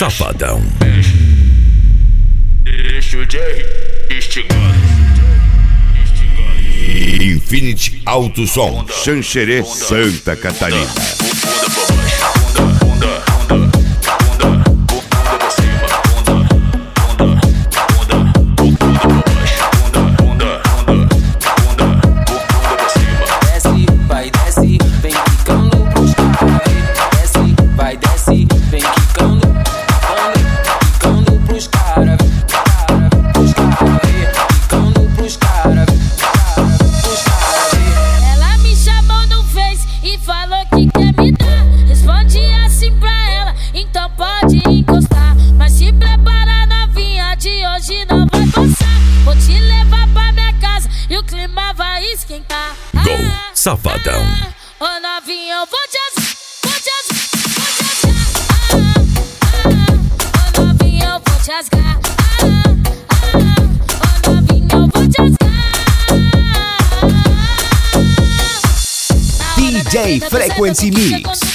Safadão. Deixa o Jerry instigado. Infinity Alto Som, Xanxerê, Santa Catarina. Encostar, mas se prepara, novinha, de hoje não vai passar. Vou te levar pra minha casa e o clima vai esquentar. Gol, Safadão. Ô novinha, eu vou te Ô novinha, eu vou te rasgar. Ô novinha, eu vou te rasgar. DJ Frequency Mix.